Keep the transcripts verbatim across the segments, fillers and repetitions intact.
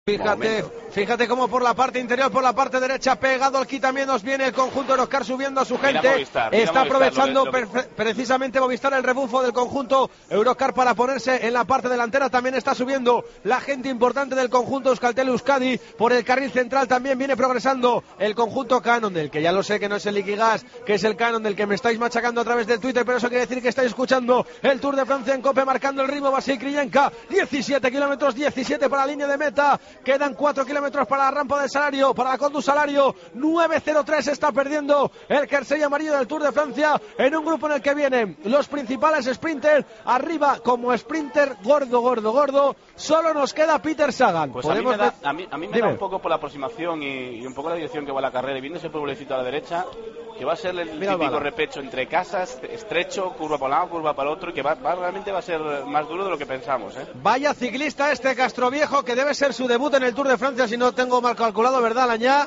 Fíjate, fíjate cómo por la parte interior, por la parte derecha, pegado al quitamientos viene el conjunto de Oscar subiendo a su gente. Mira Movistar, mira Está Movistar, aprovechando lo que, lo que... precisamente Movistar el rebufo del conjunto Eurocar para ponerse en la parte delantera. También está subiendo la gente importante del conjunto Euskaltel Euskadi. Por el carril central también viene progresando el conjunto Canon, del que ya lo sé que no es el Liquigas, que es el Canon del que me estáis machacando a través del Twitter, pero eso quiere decir que estáis escuchando el Tour de Francia en Cope, marcando el ritmo. Vasily Kriyenka, diecisiete kilómetros, diecisiete para la línea de meta. Quedan cuatro kilómetros para la rampa del Salario, para la Condu Salario. nueve cero tres está perdiendo el jersey amarillo del Tour de Francia en un grupo en el que vienen los principales sprinters. Arriba como sprinter gordo, gordo, gordo. Solo nos queda Peter Sagan. Pues a mí me da, a mí, a mí me da un poco por la aproximación y, y un poco la dirección que va la carrera, y viendo ese pueblecito a la derecha, que va a ser el Mira típico el repecho entre casas, estrecho, curva para un lado, curva para el otro, y que va, va, realmente va a ser más duro de lo que pensamos, ¿eh? Vaya ciclista este Castroviejo, que debe ser su debut en el Tour de Francia, si no tengo mal calculado, ¿verdad, Lañá?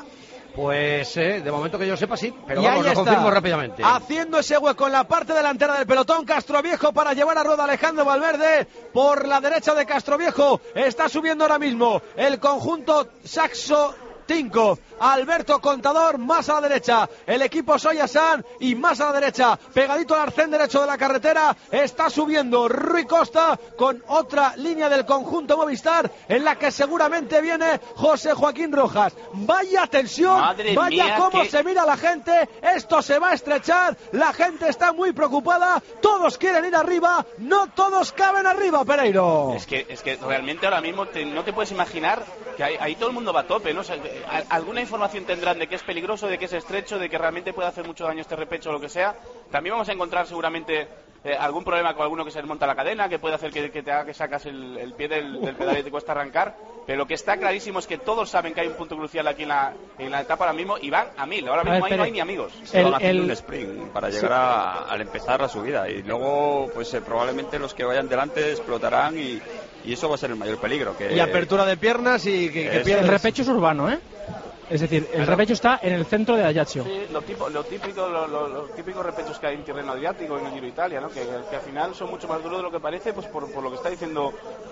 Pues eh, de momento que yo sepa sí, pero y vamos, lo está, confirmo rápidamente. Haciendo ese hueco en la parte delantera del pelotón, Castroviejo para llevar a rueda Alejandro Valverde. Por la derecha de Castroviejo está subiendo ahora mismo el conjunto Saxo Tinko, Alberto Contador, más a la derecha el equipo Soyasan, y más a la derecha, pegadito al arcén derecho de la carretera, está subiendo Rui Costa con otra línea del conjunto Movistar en la que seguramente viene José Joaquín Rojas. Vaya tensión, Madre vaya mía, cómo que... se mira la gente, esto se va a estrechar, la gente está muy preocupada, todos quieren ir arriba, no todos caben arriba, Pereiro. Es que, es que realmente ahora mismo te, no te puedes imaginar que ahí, ahí todo el mundo va a tope, ¿no? O sea, alguna información tendrán de que es peligroso, de que es estrecho, de que realmente puede hacer mucho daño este repecho o lo que sea. También vamos a encontrar seguramente eh, algún problema con alguno que se desmonta la cadena, que puede hacer que, que te haga que sacas el, el pie del, del pedal y te cuesta arrancar. Pero lo que está clarísimo es que todos saben que hay un punto crucial aquí en la, en la etapa ahora mismo y van a mil. Ahora mismo ver, ahí no hay ni amigos. Se van haciendo un sprint para llegar sí. a, al empezar la subida, y luego pues eh, probablemente los que vayan delante explotarán y, y eso va a ser el mayor peligro. Que, y apertura de piernas y que, que el repecho es urbano, ¿eh? Es decir, el repecho está en el centro de Ajaccio. Sí, lo, tipo, lo típico, lo, lo, los típicos repechos que hay en terreno adriático, en el Giro Italia, ¿no? Que, que al final son mucho más duros de lo que parece, pues por, por lo que está diciendo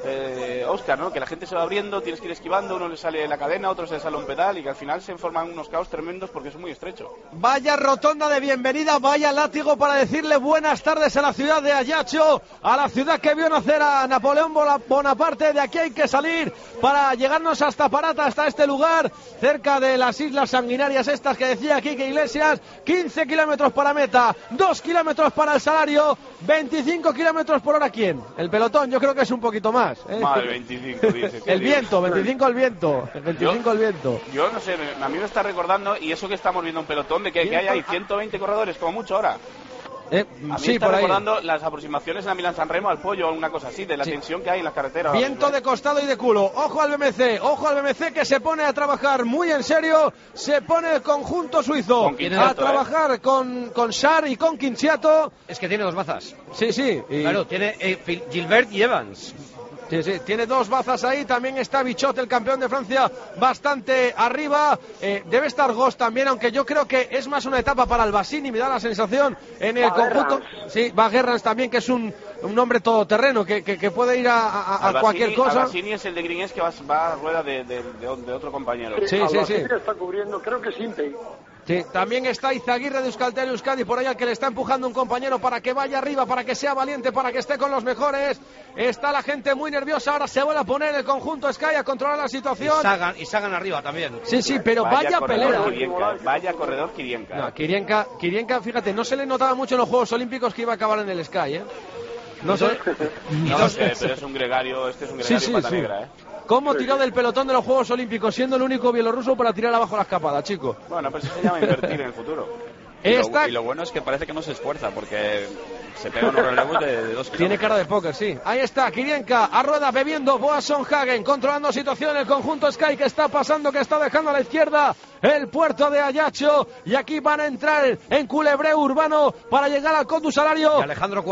eh, Óscar, ¿no? Que la gente se va abriendo, tienes que ir esquivando, uno le sale la cadena, otro se le sale un pedal, y que al final se forman unos caos tremendos porque es muy estrecho. Vaya rotonda de bienvenida, vaya látigo para decirle buenas tardes a la ciudad de Ajaccio, a la ciudad que vio nacer a Napoleón Bonaparte. De aquí hay que salir para llegarnos hasta Parata, hasta este lugar, cerca de de las islas sanguinarias estas que decía Quique Iglesias. Quince kilómetros para meta, dos kilómetros para el Salario, veinticinco kilómetros por hora. ¿Quién? El pelotón, yo creo que es un poquito más, ¿eh? Más de veinticinco, dice. El viento, veinticinco al viento, veinticinco al viento. Yo no sé, a mí me está recordando, y eso que estamos viendo un pelotón, de que, que hay ahí ciento veinte corredores, como mucho ahora. Eh, a mí sí, está por recordando ahí. Las aproximaciones a Milán San Remo, al Pollo, o una cosa así, de la sí. tensión que hay en las carreteras. Viento de costado y de culo. Ojo al B M C, ojo al B M C que se pone a trabajar muy en serio. Se pone el conjunto suizo a trabajar eh. con, con Sar y con Quinciato. Es que tiene dos bazas. Sí, sí. Y... Claro, tiene eh, Gilbert y Evans. Sí, sí, tiene dos bazas ahí. También está Bichot, el campeón de Francia, bastante arriba. Eh, debe estar Gos también, aunque yo creo que es más una etapa para el Bassini, me da la sensación, en el Baguerrans. conjunto. Sí, Baguerrans también, que es un, un hombre todoterreno, que, que, que puede ir a, a, a cualquier cosa. Bassini es el de Greenes que va, va a rueda de, de, de, de otro compañero. Sí, sí, sí. sí. Está cubriendo, creo que es Impey. Sí, también está Izaguirre de Euskaltel Euskadi por ahí, al que le está empujando un compañero para que vaya arriba, para que sea valiente, para que esté con los mejores. Está la gente muy nerviosa, ahora se vuelve a poner el conjunto Sky a controlar la situación. Y Sagan, y Sagan arriba también. Sí, sí, pero vaya, vaya pelea. Kirienka, vaya corredor Kirienka. No, Kirienka, Kirienka, fíjate, no se le notaba mucho en los Juegos Olímpicos que iba a acabar en el Sky, ¿eh? No sé. No, no sé, pero es un gregario, este es un gregario sí, sí, pata sí. negra, ¿eh? ¿Cómo tiró del pelotón de los Juegos Olímpicos, siendo el único bielorruso para tirar abajo la escapada, chico? Bueno, pero eso se llama invertir en el futuro. Y lo, y lo bueno es que parece que no se esfuerza, porque se pega unos relevos de, de dos kilómetros. Tiene cara de póker, sí. Ahí está, Kirienka, a rueda, bebiendo, Boasson Hagen, controlando situación, el conjunto Sky que está pasando, que está dejando a la izquierda el puerto de Ajaccio, y aquí van a entrar en culebreo urbano para llegar al Condu Salario. Y Alejandro Cuarto.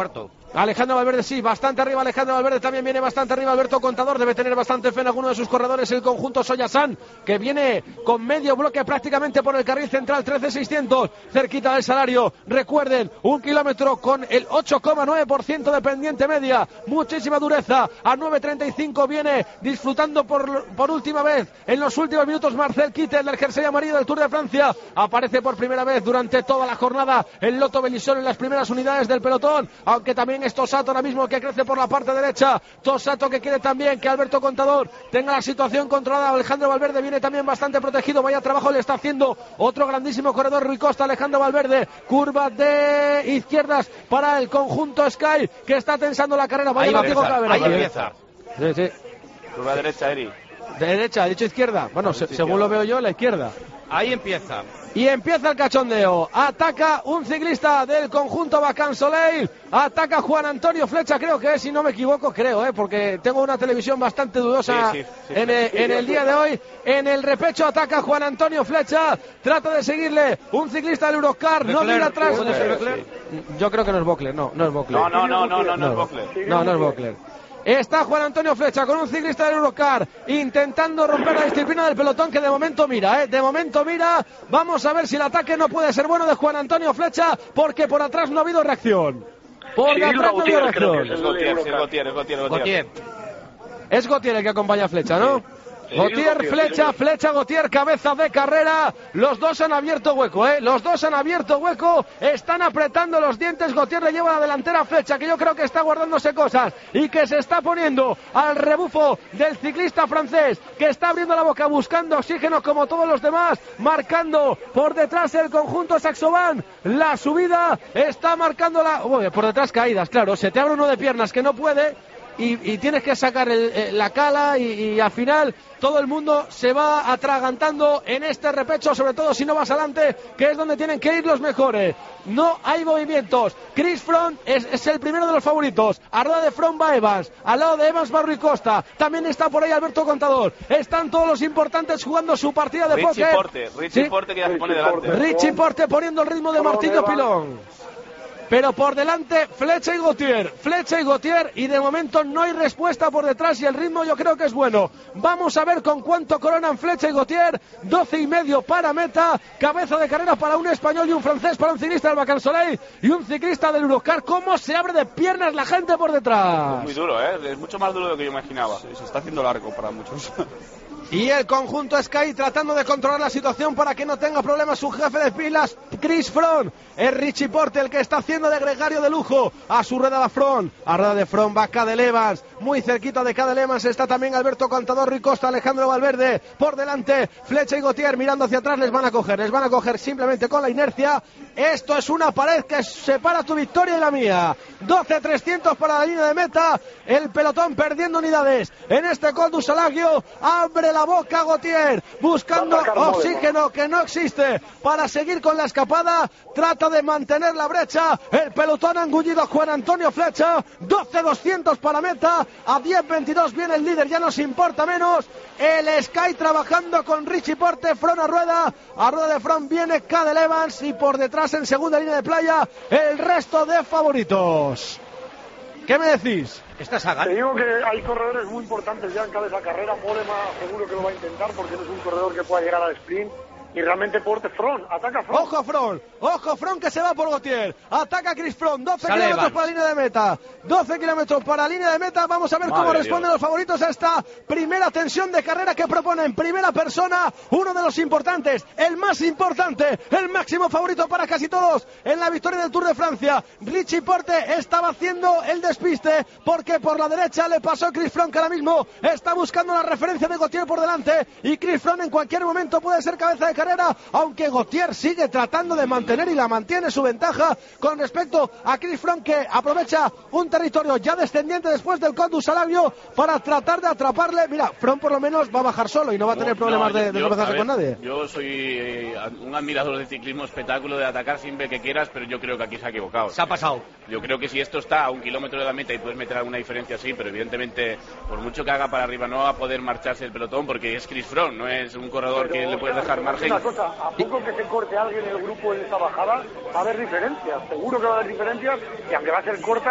Alejandro Valverde sí, bastante arriba Alejandro Valverde, también viene bastante arriba Alberto Contador, debe tener bastante fe en alguno de sus corredores el conjunto Soyasan, que viene con medio bloque prácticamente por el carril central, trece seiscientos, cerquita del salario. Recuerden, un kilómetro con el ocho coma nueve por ciento de pendiente media, muchísima dureza. A nueve treinta y cinco viene disfrutando por, por última vez en los últimos minutos Marcel Kittel del jersey amarillo del Tour de Francia, aparece por primera vez durante toda la jornada el Lotto Belisol en las primeras unidades del pelotón, aunque también es Tosato ahora mismo que crece por la parte derecha. Tosato que quiere también que Alberto Contador tenga la situación controlada. Alejandro Valverde viene también bastante protegido, vaya trabajo le está haciendo otro grandísimo corredor Rui Costa. Alejandro Valverde, curva de izquierdas para el conjunto Sky, que está tensando la carrera. Vaya ahí empieza, cabe, ahí empieza. Sí, sí. Curva derecha, Eri. De derecha, dicho izquierda. Bueno, se, según lo veo yo, la izquierda. Ahí empieza. Y empieza el cachondeo. Ataca un ciclista del conjunto Bacán Soleil. Ataca Juan Antonio Flecha, creo que es, si no me equivoco, creo, ¿eh? Porque tengo una televisión bastante dudosa sí, sí, sí, en, el, en el día de hoy. En el repecho ataca Juan Antonio Flecha. Trata de seguirle un ciclista del Eurocar. No mira atrás. Yo creo que no es Bocler, no, no es Bocler. No, no, no, no, no, no es Bocler. No, no es Bocler. Está Juan Antonio Flecha con un ciclista del Eurocar intentando romper la disciplina del pelotón, que de momento mira, ¿eh? De momento mira. Vamos a ver si el ataque no puede ser bueno de Juan Antonio Flecha, porque por atrás no ha habido reacción. Por Sí, atrás no ha habido Gautier, creo que reacción. Es Gautier, sí, es Gautier, es Gautier, es Gautier. Es Gautier el que acompaña a Flecha, ¿no? Gautier, Gautier, Flecha, sí. Flecha, Gautier, cabeza de carrera. Los dos han abierto hueco, ¿eh? Los dos han abierto hueco. Están apretando los dientes. Gautier le lleva la delantera a Flecha, que yo creo que está guardándose cosas y que se está poniendo al rebufo del ciclista francés, que está abriendo la boca buscando oxígeno como todos los demás, marcando por detrás el conjunto Saxoban. La subida está marcando la... Bueno, por detrás caídas, claro. Se te abre uno de piernas que no puede... Y, y tienes que sacar el, eh, la cala y, y al final todo el mundo se va atragantando en este repecho, sobre todo si no vas adelante, que es donde tienen que ir los mejores. No hay movimientos. Chris Froome es, es el primero de los favoritos. Arriba de Froome va Evans, al lado de Evans va Rui Costa, también está por ahí Alberto Contador. Están todos los importantes jugando su partida de Richie póker. Porte, Richie ¿Sí? Porte que ya se pone Richie delante. Porte. Richie Porte poniendo el ritmo de Martillo Pilón. Pero por delante Flecha y Gautier, Flecha y Gautier, y de momento no hay respuesta por detrás y el ritmo yo creo que es bueno. Vamos a ver con cuánto coronan Flecha y Gautier. Doce y medio para meta, cabeza de carrera para un español y un francés, para un ciclista del Bacán Soleil y un ciclista del Eurocar. Cómo se abre de piernas la gente por detrás. Muy duro, ¿eh? Es mucho más duro de lo que yo imaginaba. Sí, se está haciendo largo para muchos. Y el conjunto Sky tratando de controlar la situación para que no tenga problemas su jefe de pilas, Chris Froome. Es Richie Porte el que está haciendo de gregario de lujo. A su rueda va Froome, a rueda de Froome va Cadel Evans. Muy cerquita de Cadel Evans está también Alberto Contador, Rui Costa, Alejandro Valverde. Por delante Flecha y Gautier mirando hacia atrás, les van a coger, les van a coger simplemente con la inercia. Esto es una pared que separa tu victoria y la mía. doce trescientos para la línea de meta. El pelotón perdiendo unidades en este Col du Salagio. Abre la boca Gautier buscando oxígeno que no existe para seguir con la escapada. Trata de mantener la brecha. El pelotón ha engullido a Juan Antonio Flecha. doce doscientos para meta. A diez veintidós viene el líder, ya nos importa menos. El Sky trabajando con Richie Porte. Froome a rueda. A rueda de Froome viene Cadel Evans y por detrás en segunda línea de playa el resto de favoritos. ¿Qué me decís? Esta saga. Te digo que hay corredores muy importantes ya en cabeza de carrera. Mollema seguro que lo va a intentar porque no es un corredor que pueda llegar al sprint. Y realmente Porte Froome, ataca Froome. Ojo Froome, ojo Froome que se va por Gautier. Ataca Chris Froome, doce Sale kilómetros Evans. para la línea de meta. doce kilómetros para la línea de meta. Vamos a ver Madre cómo Dios. responden los favoritos a esta primera tensión de carrera que proponen. Primera persona, uno de los importantes, el más importante, el máximo favorito para casi todos en la victoria del Tour de Francia. Richie Porte estaba haciendo el despiste porque por la derecha le pasó Chris Froome, que ahora mismo está buscando la referencia de Gautier por delante. Y Chris Froome en cualquier momento puede ser cabeza de carrera, aunque Gautier sigue tratando de mantener y la mantiene su ventaja con respecto a Chris Froome, que aprovecha un territorio ya descendiente después del Col du Salagio para tratar de atraparle. Mira, Froome por lo menos va a bajar solo y no va a tener problemas No, de, yo- de yo- tropezarse a con ver, nadie. Yo soy eh, un admirador del ciclismo, espectáculo, de atacar siempre que quieras, pero yo creo que aquí se ha equivocado. Se ha pasado. Yo creo que si esto está a un kilómetro de la meta y puedes meter alguna diferencia, sí, pero evidentemente, por mucho que haga para arriba, no va a poder marcharse el pelotón porque es Chris Froome, no es un corredor que le puedes dejar margen. Una cosa, a poco que se corte alguien en el grupo en esta bajada, va a haber diferencias. Seguro que va a haber diferencias y aunque va a ser cortas,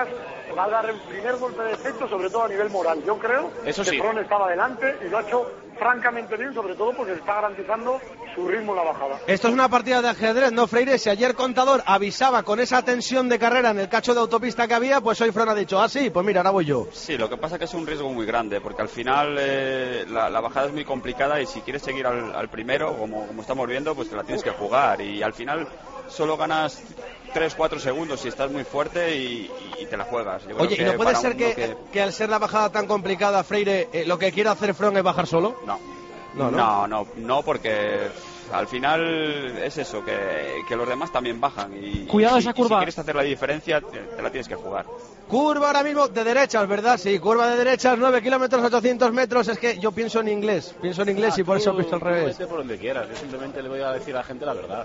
va a dar el primer golpe de efecto, sobre todo a nivel moral. Yo creo Eso que sí. Fron estaba adelante y lo ha hecho francamente bien, sobre todo porque se está garantizando su ritmo en la bajada. Esto es una partida de ajedrez, ¿no, Freire? Si ayer Contador avisaba con esa tensión de carrera en el cacho de autopista que había, pues hoy Fron ha dicho, ah, sí, pues mira, ahora voy yo. Sí, lo que pasa es que es un riesgo muy grande, porque al final eh, la, la bajada es muy complicada y si quieres seguir al, al primero, como, como estamos viendo, pues te la tienes que jugar y al final solo ganas tres cuatro segundos si estás muy fuerte y, y te la juegas. Yo creo Oye, que ¿y no puede para ser uno que, que... que al ser la bajada tan complicada, Freire, eh, lo que quiere hacer Fron es bajar solo? No. No, No, no, no, no, no, porque al final es eso, que, que los demás también bajan y, Cuidado y esa si, curva. y si quieres hacer la diferencia te, te la tienes que jugar. Curva ahora mismo de derechas, ¿verdad? Sí, curva de derechas, nueve kilómetros, ochocientos metros. Es que yo pienso en inglés, pienso en inglés Ah, y por tú- eso pienso al tú revés. vete por donde quieras, yo simplemente le voy a decir a la gente la verdad.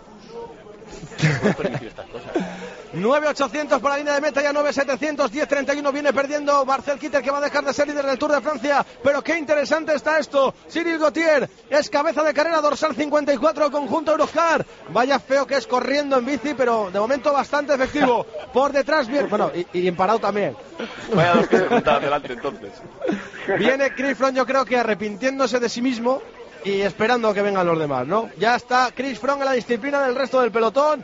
No puedo permitir estas cosas. nueve ochocientos por la línea de meta, ya nueve setecientos, diez treinta y uno viene perdiendo Marcel Kittel, que va a dejar de ser líder del Tour de Francia. Pero qué interesante está esto. Cyril Gauthier es cabeza de carrera, dorsal cincuenta y cuatro, conjunto Eurocar. Vaya feo que es corriendo en bici, pero de momento bastante efectivo. Por detrás bien, bueno, y, y en parado también. Vaya dos que se juntaban delante entonces. Viene Chris Froome, yo creo que arrepintiéndose de sí mismo y esperando que vengan los demás, ¿no? Ya está Chris Froome en la disciplina del resto del pelotón.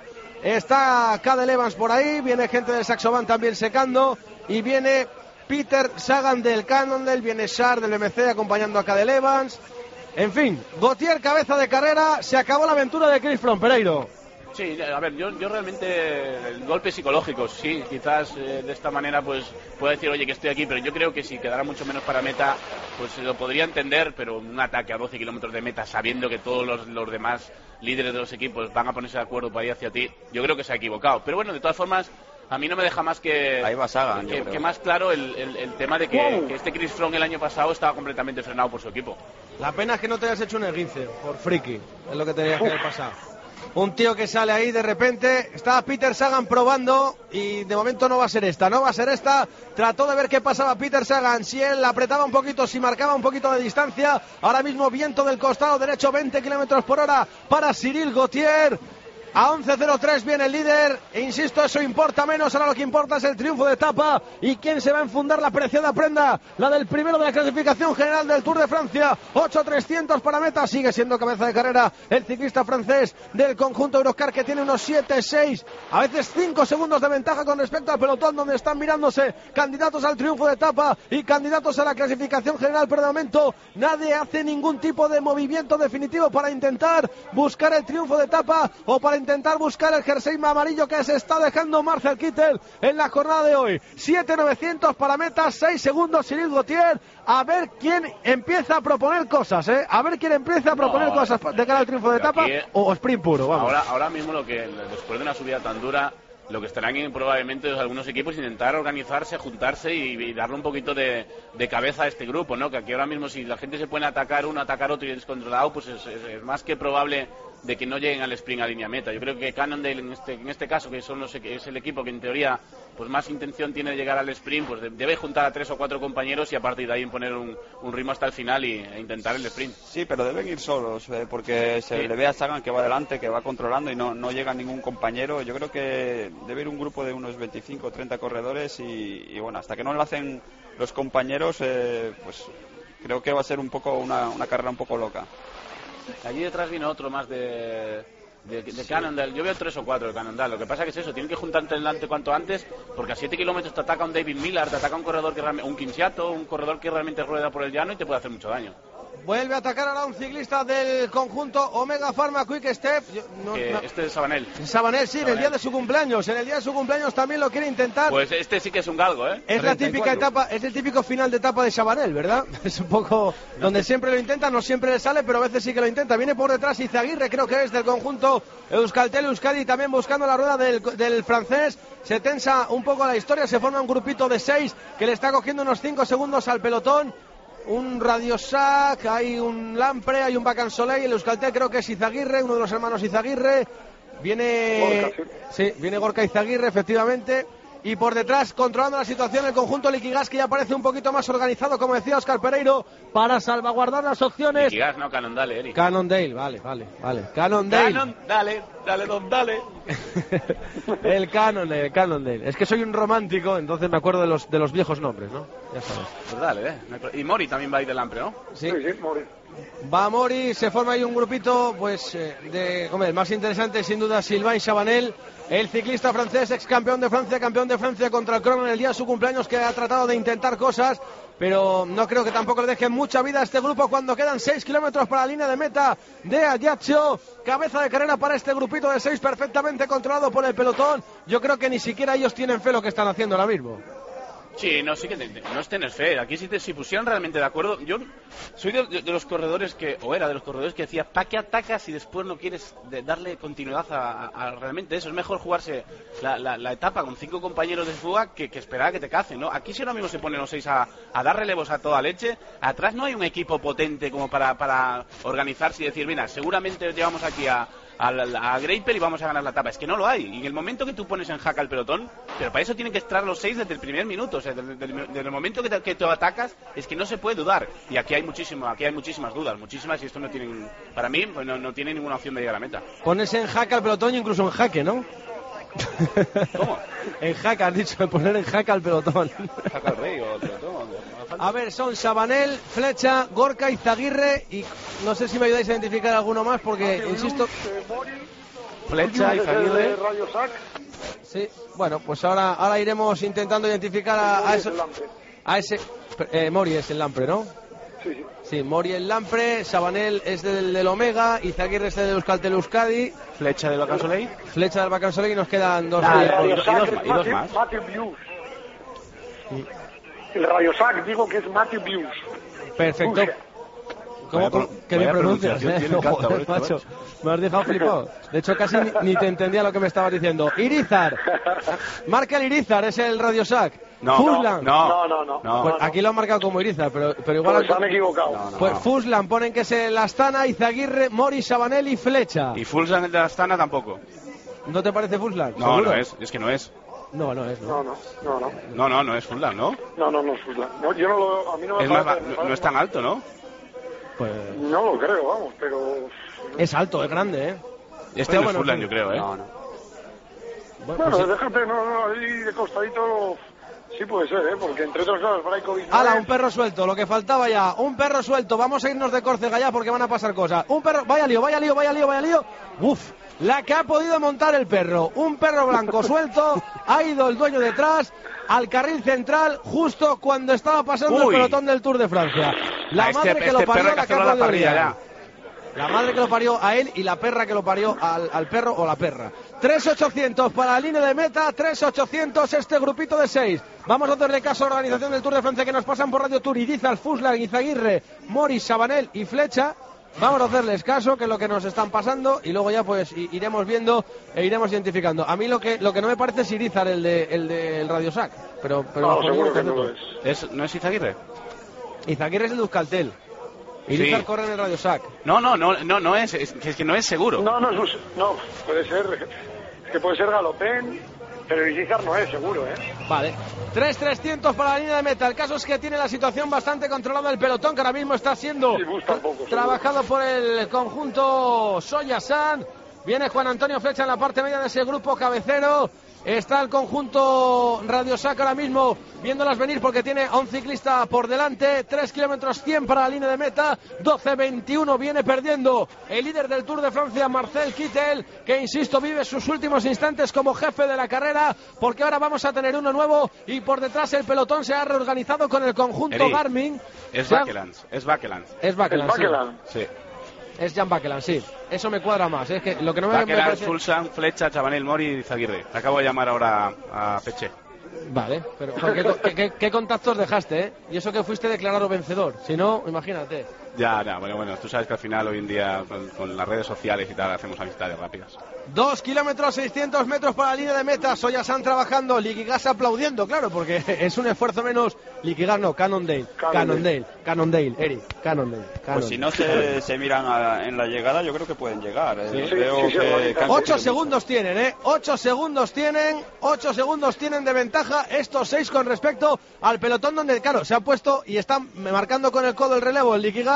Está Cadel Evans por ahí, viene gente del Saxo Bank también secando y viene Peter Sagan del Cannondale, viene Shar del B M C acompañando a Cadel Evans. En fin, Gauthier cabeza de carrera, se acabó la aventura de Chris Froome, Pereiro. Sí, a ver, yo, yo realmente el golpe psicológico, sí, quizás eh, de esta manera pues puedo decir, oye, que estoy aquí, pero yo creo que si quedara mucho menos para meta, pues lo podría entender, pero un ataque a doce kilómetros de meta sabiendo que todos los, los demás líderes de los equipos van a ponerse de acuerdo para ir hacia ti, yo creo que se ha equivocado. Pero bueno, de todas formas, a mí no me deja más que, Ahí va Sagan, yo que, creo. que más claro el, el, el tema de que, que este Chris Froome el año pasado estaba completamente frenado por su equipo. La pena es que no te hayas hecho un esguince, por friki, es lo que tenías que haber pasado. Un tío que sale ahí de repente, está Peter Sagan probando y de momento no va a ser esta, no va a ser esta. Trató de ver qué pasaba Peter Sagan, si él apretaba un poquito, si marcaba un poquito de distancia. Ahora mismo viento del costado derecho, veinte kilómetros por hora para Cyril Gauthier. A once cero tres viene el líder, e insisto, eso importa menos, ahora lo que importa es el triunfo de etapa y quién se va a enfundar la preciada prenda, la del primero de la clasificación general del Tour de Francia. Ocho trescientos para meta, sigue siendo cabeza de carrera el ciclista francés del conjunto Eurocar, que tiene unos siete, seis, a veces cinco segundos de ventaja con respecto al pelotón, donde están mirándose candidatos al triunfo de etapa y candidatos a la clasificación general, pero de momento nadie hace ningún tipo de movimiento definitivo para intentar buscar el triunfo de etapa o para intentar buscar el jersey amarillo que se está dejando Marcel Kittel en la jornada de hoy. siete novecientos para meta, seis segundos Cyril Gauthier. A ver quién empieza a proponer cosas, ¿eh? A ver quién empieza a proponer No, cosas de cara al triunfo de etapa aquí, o sprint puro, vamos. Ahora, ahora mismo lo que después de una subida tan dura, lo que estarán en, probablemente algunos equipos intentar organizarse, juntarse y, y darle un poquito de, de cabeza a este grupo, ¿no? Que aquí ahora mismo si la gente se puede atacar uno, atacar otro y descontrolado, pues es, es, es más que probable de que no lleguen al sprint a línea meta. Yo creo que Cannondale en este, en este caso, que son los, es el equipo que en teoría pues más intención tiene de llegar al sprint, pues de, debe juntar a tres o cuatro compañeros y a partir de ahí imponer un, un ritmo hasta el final y, e intentar el sprint. Sí, pero deben ir solos, eh, porque se Sí. le ve a Sagan que va adelante, que va controlando y no, no llega ningún compañero. Yo creo que debe ir un grupo de unos veinticinco o treinta corredores y, y bueno, hasta que no lo hacen los compañeros, eh, pues creo que va a ser un poco una, una carrera un poco loca. Allí detrás viene otro más de, de, de sí. Cannondale. Yo veo tres o cuatro de Cannondale. Lo que pasa que es eso, tienen que juntarte delante cuanto antes, porque a siete kilómetros te ataca un David Millar, te ataca un corredor que realmente, un Quinciato, un corredor que realmente rueda por el llano y te puede hacer mucho daño. Vuelve a atacar ahora un ciclista del conjunto Omega Pharma Quick Step. Yo, no, eh, no. Este es Sabanel. Sabanel, sí, Sabanel. En el día de su cumpleaños. En el día de su cumpleaños también lo quiere intentar. Pues este sí que es un galgo, ¿eh? Es la típica etapa, es el típico final de etapa de Sabanel, ¿verdad? Es un poco no donde te... siempre lo intenta, no siempre le sale, pero a veces sí que lo intenta. Viene por detrás Izaguirre, creo que es del conjunto Euskaltel Euskadi, también buscando la rueda del, del francés. Se tensa un poco la historia, se forma un grupito de seis que le está cogiendo unos cinco segundos al pelotón. Un Radio Sac, hay un Lampre, hay un Bacan Soleil, el Euskaltel creo que es Izaguirre, uno de los hermanos Izaguirre. Viene Gorka, sí. sí, viene Gorka Izaguirre, efectivamente. Y por detrás, controlando la situación, el conjunto Liquigas, que ya parece un poquito más organizado, como decía Óscar Pereiro, para salvaguardar las opciones. Liquigas, no, Cannondale, Eric. Cannondale, vale, vale, vale. Cannondale. Canon, dale, dale, don, dale. el Cannondale, el Cannondale. Es que soy un romántico, entonces me acuerdo de los de los viejos nombres, ¿no? Ya sabes. Pues dale, eh. Y Mori también va a ir del Lampre, ¿no? Sí, Sí, sí, Mori. va Mori, se forma ahí un grupito, pues, eh, de, hombre, el más interesante sin duda Sylvain Chabanel, el ciclista francés, ex campeón de Francia, campeón de Francia contra el crono en el día de su cumpleaños, que ha tratado de intentar cosas, pero no creo que tampoco le deje mucha vida a este grupo cuando quedan seis kilómetros para la línea de meta de Ajaccio. Cabeza de carrera para este grupito de seis, perfectamente controlado por el pelotón. Yo creo que ni siquiera ellos tienen fe lo que están haciendo ahora mismo. Sí, no, sí que te, no es tener fe. Aquí si te si pusieran realmente de acuerdo, yo soy de, de, de los corredores que, o era de los corredores que decía, ¿para qué atacas si después no quieres de, darle continuidad a, a, a realmente eso? Es mejor jugarse la, la, la etapa con cinco compañeros de fuga que, que esperar a que te cacen, ¿no? Aquí si ahora mismo se ponen los seis a, a dar relevos a toda leche, atrás no hay un equipo potente como para, para organizarse y decir, mira, seguramente llevamos aquí a A, a Greipel y vamos a ganar la etapa. Es que no lo hay. Y en el momento que tú pones en jaque al pelotón, pero para eso tienen que estar los seis desde el primer minuto. O sea, desde, desde, desde el momento que te, que te atacas, es que no se puede dudar. Y aquí hay muchísimo, aquí hay muchísimas dudas, muchísimas, y esto no tienen, para mí, pues no, no tiene ninguna opción de llegar a la meta. Pones en jaque al pelotón, incluso en jaque, ¿no? ¿Cómo? En jaque, has dicho, poner en jaque al pelotón. ¿Jaque al rey o al pelotón? A ver, son Chabanel, Flecha, Gorka, Izaguirre y no sé si me ayudáis a identificar alguno más porque, insisto... Flecha, Izaguirre... Sí, bueno, pues ahora ahora iremos intentando identificar a, a, eso, a ese... Eh, Mori es el Lampre, ¿no? Sí, sí. Sí, Mori el Lampre, Chabanel es del, del Omega, Izaguirre es del Euskaltel Euskadi, Flecha del Bacansoleil. Flecha del Bacansoleil y nos quedan dos... Ah, eh, y, y, dos, y dos más. Matthew Bius. El Radio Sac, digo que es Matthew Bius. Perfecto. ¿Cómo, cómo, ¿Qué me pronuncias? Eh? No, joder, macho. Me has dejado flipado. De hecho, casi ni, ni te entendía lo que me estabas diciendo. Irizar. Marca el Irizar, es el Radio Sac. No, Fuslan. no, no, no, no, no. Pues aquí lo han marcado como Irizar, pero, pero igual... Pues se han equivocado. No, no. Pues Fuslan ponen que es el Astana, Izaguirre, Mori, Chabanel y Flecha. Y Fulsan el de Astana tampoco. ¿No te parece Fuslan? No, ¿Seguro? no es, es que no es. No, no es, ¿no? No, no, no, no. No, no, no es Fulsan, ¿no? No, no, no es Fuslan. No, yo no lo, a mí no me Es más, parece, ba- me no, parece no es tan más. alto, ¿no? Pues No lo creo, vamos, pero... es alto, es grande, ¿eh? Este Pero no es bueno, Fulsan, sí. yo creo, ¿eh? No, no. Bueno, Bueno, pues sí. déjate, no, no, ahí de costadito sí puede ser, ¿eh? Porque entre otras cosas, Brajkovic no ¡Hala, es. un perro suelto! Lo que faltaba ya, un perro suelto. Vamos a irnos de Córcega ya porque van a pasar cosas. Un perro, vaya lío, vaya lío, vaya lío, vaya lío. ¡Uf! La que ha podido montar el perro. Un perro blanco suelto. Ha ido el dueño detrás al carril central justo cuando estaba pasando Uy. el pelotón del Tour de Francia. La A este- madre que este lo parió, perro hay que la que ha hacerlo a la podido parrilla liar. ya. La madre que lo parió a él y la perra que lo parió al, al perro o la perra. tres ochocientos para la línea de meta, tres ochocientos este grupito de seis. Vamos a hacerle caso a la organización del Tour de Francia que nos pasan por Radio Tour. Irizar, Fuslan, Izaguirre, Moris, Chabanel y Flecha. Vamos a hacerles caso, que es lo que nos están pasando, y luego ya pues i- iremos viendo e iremos identificando. A mí lo que lo que no me parece es Irizar, el de el del Radio Sac, pero pero No, bajo seguro ningún que no lo concepto. es. ¿Es, ¿No es Izaguirre? Izaguirre es el de Euskaltel. Irizar Sí. corre en el Radio Sac. No, no, no, no, no es, es, que- es que no es seguro. No, no, es, no, puede ser, es que puede ser Galopén, pero Irizar no es, seguro, ¿eh? Vale. tres trescientos para la línea de meta. El caso es que tiene la situación bastante controlada el pelotón, que ahora mismo está siendo Sí, Bus tampoco, trabajado por el conjunto Soya-San. Viene Juan Antonio Flecha en la parte media de ese grupo cabecero. Está el conjunto Radio Sac ahora mismo viéndolas venir porque tiene a un ciclista por delante. tres kilómetros cien para la línea de meta. doce veintiuno viene perdiendo el líder del Tour de Francia, Marcel Kittel, que insisto vive sus últimos instantes como jefe de la carrera, porque ahora vamos a tener uno nuevo y por detrás el pelotón se ha reorganizado con el conjunto Eri, Garmin. Es Se ha- Bakelands, es Bakelands. Es El Bakeland, sí. Bakeland. Sí. Es Jan Bakeland, sí. Eso me cuadra más. Es que lo que no me, me Bakelands, parece... Fulsan, Flecha, Chabanel, Mori y Izaguirre. Te acabo de llamar ahora a Peche. Vale, pero joder, ¿qué, qué, qué- qué contactos dejaste, eh? Y eso que fuiste declarado vencedor. Si no, imagínate. Ya, ya, bueno, bueno, tú sabes que al final hoy en día con, con las redes sociales y tal hacemos amistades rápidas. Dos kilómetros, seiscientos metros para la línea de meta. Soya-San trabajando, Liquigas aplaudiendo, claro, porque es un esfuerzo menos. Liquigas no, Cannondale, Cannondale, Cannondale, Eric, Cannondale. Pues si no se, se miran a- en la llegada, yo creo que pueden llegar. ¿eh? Sí, Veo sí, sí, que, sí. que han Ocho cogido segundos tienen, ¿eh? Ocho segundos tienen, ocho segundos tienen de ventaja estos seis con respecto al pelotón donde, claro, se ha puesto y están marcando con el codo el relevo el Liquigas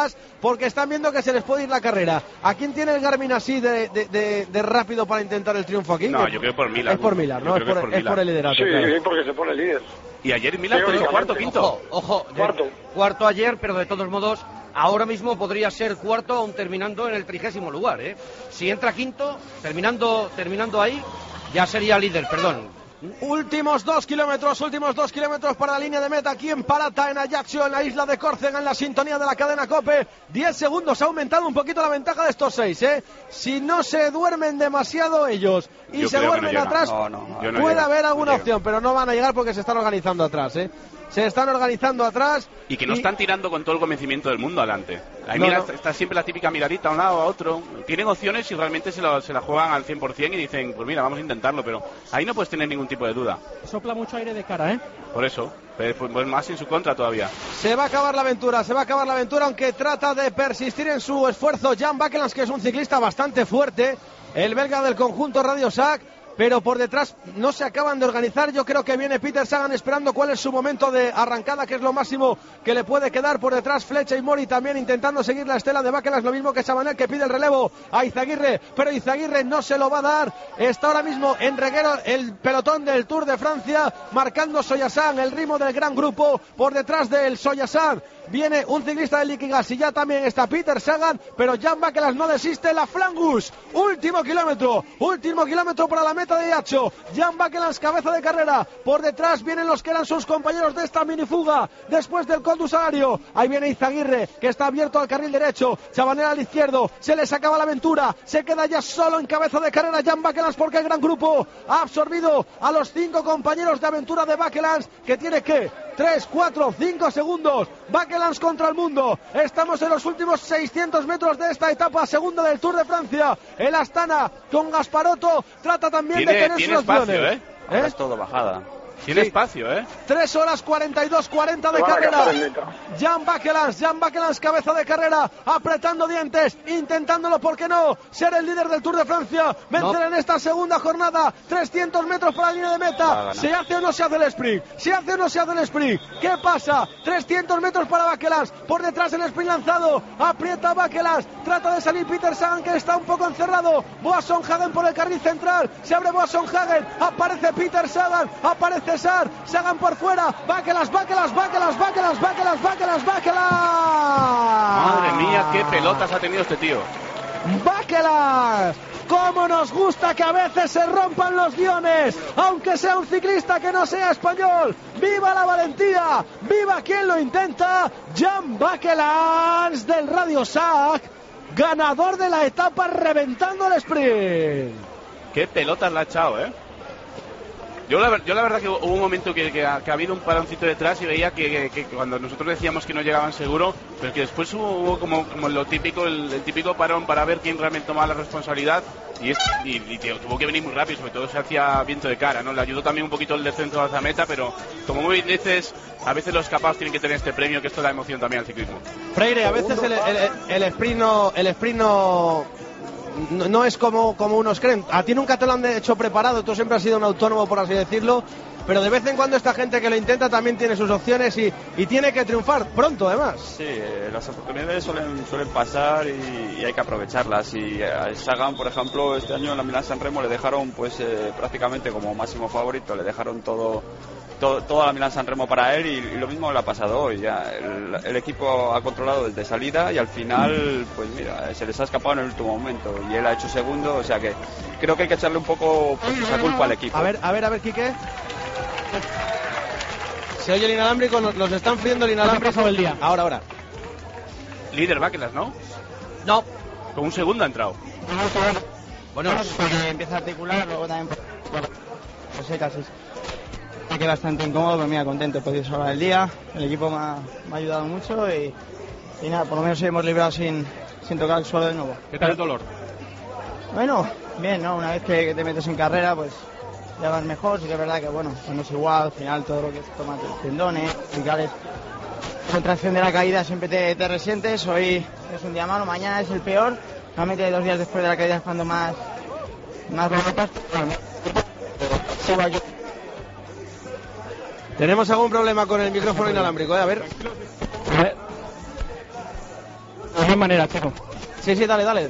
atrás porque están viendo que se les puede ir la carrera. ¿A quién tiene el Garmin así de, de, de, de rápido para intentar el triunfo aquí? No, yo creo por Millar. Es por Millar, ¿no? Es por, es, por es por el liderato. Sí, claro. porque se pone líder. Y ayer Millar fue cuarto, quinto. Ojo, ojo, Cuarto. de- cuarto ayer, pero de todos modos, ahora mismo podría ser cuarto aún terminando en el trigésimo lugar, ¿eh? Si entra quinto, terminando, terminando ahí, ya sería líder, perdón. Últimos dos kilómetros, últimos dos kilómetros para la línea de meta aquí en Parata, en Ajaccio, en la isla de Córcega, en la sintonía de la cadena COPE. Diez segundos, ha aumentado un poquito la ventaja de estos seis, ¿eh? Si no se duermen demasiado ellos y Yo se creo que duermen no llegan. atrás, No, no, Yo no puede llego, haber no alguna llego. opción, pero no van a llegar porque se están organizando atrás, ¿eh? Se están organizando atrás. Y que no están tirando con todo el convencimiento del mundo adelante. Ahí No, mira, no. Está, está siempre la típica miradita a un lado, a otro. Tienen opciones y realmente se, lo- se la juegan al cien por cien y dicen, pues mira, vamos a intentarlo, pero ahí no puedes tener ningún tipo de duda. Sopla mucho aire de cara, ¿eh? Por eso, pues, pues más en su contra todavía. Se va a acabar la aventura, se va a acabar la aventura, aunque trata de persistir en su esfuerzo Jan Bakelans, que es un ciclista bastante fuerte, el belga del conjunto Radio Shack, pero por detrás no se acaban de organizar. Yo creo que viene Peter Sagan esperando cuál es su momento de arrancada, que es lo máximo que le puede quedar. Por detrás Flecha y Mori también intentando seguir la estela de Bakelans, lo mismo que Chabanel, que pide el relevo a Izaguirre, pero Izaguirre no se lo va a dar. Está ahora mismo en reguero el pelotón del Tour de Francia, marcando Soyasan, el ritmo del gran grupo. Por detrás del Soyasan viene un ciclista de Liquigas y ya también está Peter Sagan, pero Jan Bakelans no desiste. La Flangus, último kilómetro, último kilómetro para la meta de Yacho. Jan Bakelans, cabeza de carrera. Por detrás vienen los que eran sus compañeros de esta minifuga después del Col du Salario. Ahí viene Izaguirre, que está abierto al carril derecho. Chabanel al izquierdo, se les acaba la aventura, se queda ya solo en cabeza de carrera Jan Bakelans, porque el gran grupo ha absorbido a los cinco compañeros de aventura de Bakelans, que tiene que tres, cuatro, cinco segundos. Bakelans contra el mundo. Estamos en los últimos seiscientos metros de esta etapa segunda del Tour de Francia. El Astana con Gasparotto trata también Tiene- de tener tiene sus opciones. espacio, ¿eh? ¿Eh? Ahora es todo bajada. Tiene Sí. espacio, ¿eh? tres horas cuarenta y dos cuarenta de Se van a carrera. casar en meta. Jan Bakelans, Jan Bakelans, cabeza de carrera, apretando dientes, intentándolo, ¿por qué no? Ser el líder del Tour de Francia, vencer No. en esta segunda jornada, trescientos metros para la línea de Va a meta. ganar. ¿Se hace o no se hace el sprint? ¿Se hace o no se hace el sprint? ¿Qué pasa? trescientos metros para Bakelans, por detrás el sprint lanzado, aprieta Bakelans, trata de salir Peter Sagan, que está un poco encerrado. Boasson Hagen por el carril central, se abre Boasson Hagen, aparece Peter Sagan, aparece Sar, Sagan por fuera, Bakelans, Bakelans, Bakelans, Bakelans, Bakelans, Bakelans, Bakelans. Madre mía, qué pelotas ha tenido este tío. Bakelans. Cómo nos gusta que a veces se rompan los guiones, aunque sea un ciclista que no sea español. ¡Viva la valentía! ¡Viva quien lo intenta! Jan Bakelans del Radio Shack, ganador de la etapa, reventando el sprint. Qué pelotas la ha echado, ¿eh? Yo la, ver- yo la verdad que hubo un momento que, que ha, que ha habido un paroncito detrás y veía que, que- que cuando nosotros decíamos que no llegaban seguro, pero que después hubo, hubo como, como lo típico, el, el típico parón para ver quién realmente tomaba la responsabilidad y, es, y, y tío, tuvo que venir muy rápido, sobre todo se hacía viento de cara, ¿no? Le ayudó también un poquito el descenso hacia meta, pero como muy bien dices, a veces los escapados tienen que tener este premio, que esto da emoción también al ciclismo. Freire, a veces el, el, el sprint no, el sprint no, no, no es como, como unos creen. A ti nunca te lo han de hecho preparado, tú siempre has sido un autónomo, por así decirlo, pero de vez en cuando esta gente que lo intenta también tiene sus opciones y, y tiene que triunfar pronto, además. Sí, eh, las oportunidades suelen, suelen pasar y, y hay que aprovecharlas. Y a Sagan, por ejemplo, este año en la Milán-San Remo le dejaron pues eh, prácticamente como máximo favorito, le dejaron todo, todo toda la Milán-San Remo para él y, y lo mismo le ha pasado hoy. Ya el, el equipo ha controlado desde salida y al final, pues mira, se les ha escapado en el último momento y él ha hecho segundo, o sea que creo que hay que echarle un poco pues, esa culpa al equipo. A ver, a ver, a ver, Quique. Se oye el inalámbrico, nos, nos están friendo el inalámbrico. pasado el día. Ahora, ahora. Líder Bakelas, ¿no? No, Con un segundo ha entrado. bueno, Porque empieza a articular, luego también por, por, por ser casi. Me quedé bastante incómodo, pero mira, contento, he podido salvar el día, el equipo me ha, me ha ayudado mucho y, y nada, por lo menos hemos librado sin, sin tocar el suelo de nuevo. ¿Qué tal el dolor? Bueno, bien, ¿no? Una vez que, que te metes en carrera, pues ya vas mejor, sí que es verdad que bueno, no es igual, al final todo lo que toma tus tendones, cervicales, contracción de la caída siempre te, te resientes, hoy es un día malo, mañana es el peor, normalmente dos días después de la caída es cuando más, más lo notas, sigo aquí. Tenemos algún problema con el micrófono inalámbrico, ¿eh? A ver. A ver. No hay manera, Checo. Sí, sí, dale, dale.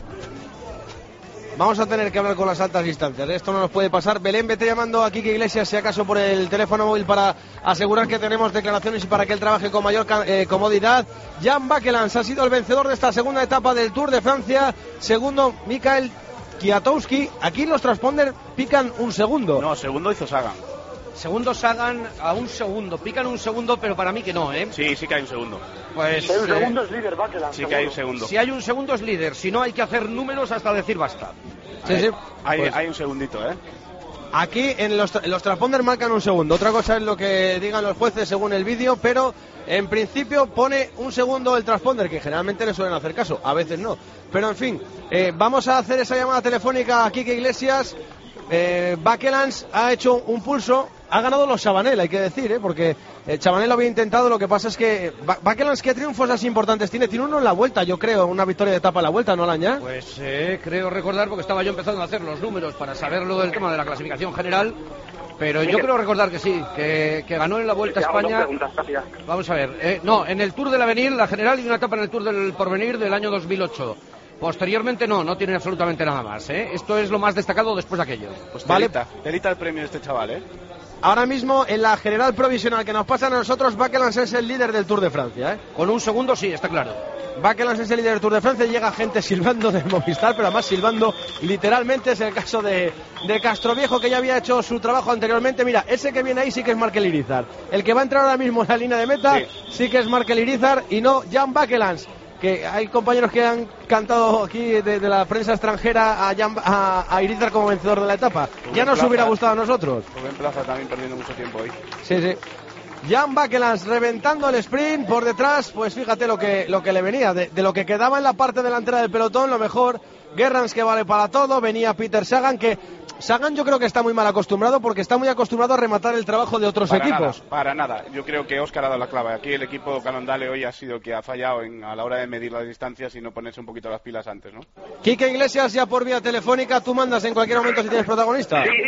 Vamos a tener que hablar con las altas distancias. Esto no nos puede pasar. Belén, vete llamando a Quique Iglesias, si acaso, por el teléfono móvil para asegurar que tenemos declaraciones y para que él trabaje con mayor eh, comodidad. Jan Bakelans ha sido el vencedor de esta segunda etapa del Tour de Francia. Segundo, Michael Kwiatkowski. Aquí los transponders pican un segundo. No, segundo hizo Sagan. Segundo Sagan a un segundo. Pican un segundo, pero para mí que no, ¿eh? Sí, sí que hay un segundo. Pues, Si hay un eh, segundo es líder, Bakelans. Sí que hay un segundo. si hay un segundo es líder. Si no, hay que hacer números hasta decir basta. Sí, sí. Hay, Pues hay un segundito, ¿eh? aquí en los, los transponders marcan un segundo. Otra cosa es lo que digan los jueces según el vídeo, pero en principio pone un segundo el transponder, que generalmente le suelen hacer caso, a veces no. Pero en fin, eh, vamos a hacer esa llamada telefónica a Quique Iglesias. Eh, Bakelans ha hecho un pulso, ha ganado los Chabanel, hay que decir, ¿eh? Porque eh, Chabanel lo había intentado. Lo que pasa es que ba Bakelans, ¿qué triunfos así importantes tiene? Tiene uno en la vuelta, yo creo, una victoria de etapa en la vuelta, ¿no, Laña? Pues eh, creo recordar, porque estaba yo empezando a hacer los números para saber lo del tema de la clasificación general, pero yo creo recordar que sí, que, que ganó en la Vuelta a España. Vamos a ver, eh, no, en el Tour del Avenir, la general, y una etapa en el Tour del Porvenir del año dos mil ocho. Posteriormente no, no tiene absolutamente nada más, ¿eh? Esto es lo más destacado después de aquello. Pues Vale. telita, telita el premio de este chaval, ¿eh? Ahora mismo en la general provisional que nos pasan a nosotros, Bakelans es el líder del Tour de Francia, ¿eh? Con un segundo sí, está claro. Bakelans es el líder del Tour de Francia y llega gente silbando del Movistar, pero además silbando literalmente. Es el caso de, de Castroviejo, que ya había hecho su trabajo anteriormente. Mira, ese que viene ahí sí que es Markel Irizar. El que va a entrar ahora mismo en la línea de meta sí, sí que es Markel Irizar y no Jan Bakelans. Que hay compañeros que han cantado aquí de, de la prensa extranjera a, Jan, a, a Irizar como vencedor de la etapa. Rubén Ya nos Plaza, hubiera gustado a nosotros. Rubén Plaza también perdiendo mucho tiempo hoy. Sí, sí. Jan Bakelans reventando el sprint por detrás. Pues fíjate lo que, lo que le venía. De, de lo que quedaba en la parte delantera del pelotón, lo mejor. Gerrans, que vale para todo. Venía Peter Sagan, que Sagan yo creo que está muy mal acostumbrado, porque está muy acostumbrado a rematar el trabajo de otros para equipos. Nada, para nada. Yo creo que Óscar ha dado la clave. Aquí el equipo Cannondale hoy ha sido que ha fallado en, a la hora de medir las distancias y no ponerse un poquito las pilas antes, ¿no? Quique Iglesias, ya por vía telefónica. Tú mandas en cualquier momento si tienes protagonista. Sí,